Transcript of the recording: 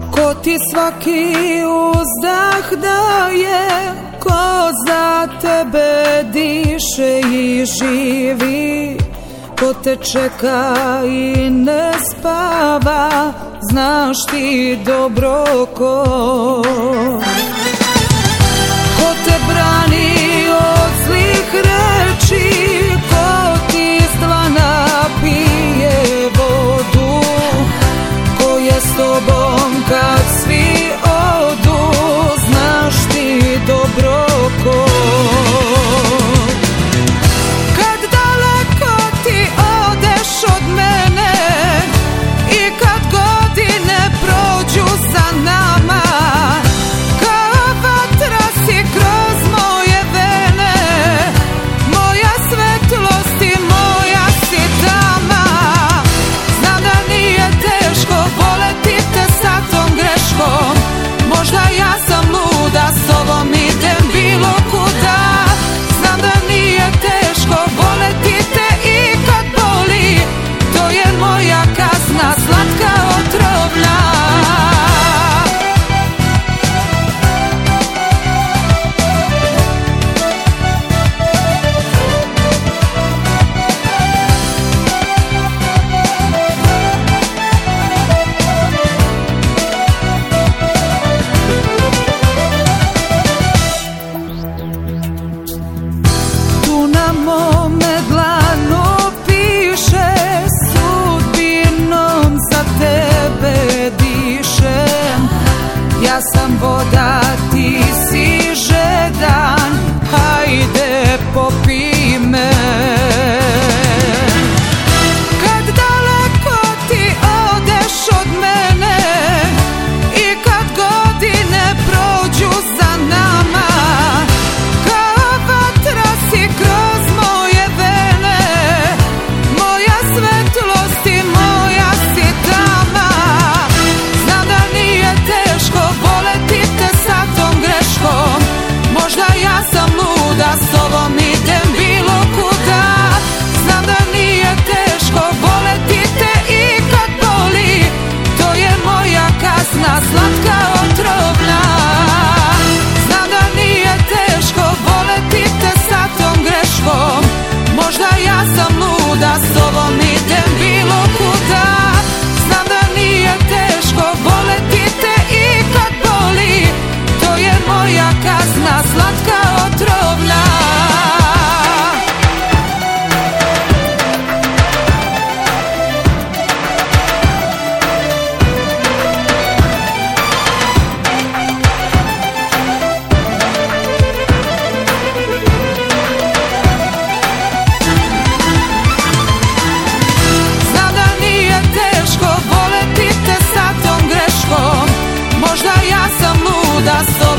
Ko ti svaki uzdah daje, ko za tebe diše i živi, ko te čeka i ne spava, znaš ti dobro ko. Ko te brani od zlih reči, ko ti iz dlana pije vodu, ko je s tobom kad svi odu, znaš ti dobro ko. Kad daleko ti odeš od mene i kad godine prođu za nama, kao vatra si kroz moje vene, moja svetlost i moja si tama. Znam da nije teško voleti te sa tom greškom, možda ja sam luda, s tobom idem bilo kuda. Znam da nije teško voleti te i kad boli, to je moja kazna, slatka otrovna. Tu na mome dlanu piše, sudbinom za tebe dišem. Ja sam voda, ti si žedan, hajde popij me. Kad daleko ti odeš od mene i kad godine prođu za nama, kao vatra si kroz moje vene, moja svetlost i moja si tama. Znam da nije teško voleti te sa tom greškom, možda ja sam luda, s tobom idem bilo kuda. Znam da nije teško voleti te i kad boli, to je moja kazna, slatka otrovna. Znam da nije teško voleti te sa tom greškom, možda ja sam luda, s tobom idem bilo kuda. Znam da nije teško voleti te i kad boli, to je moja kazna, slatka otrovna. Znam da nije teško voleti te sa tom greškom, možda ja sam luda, s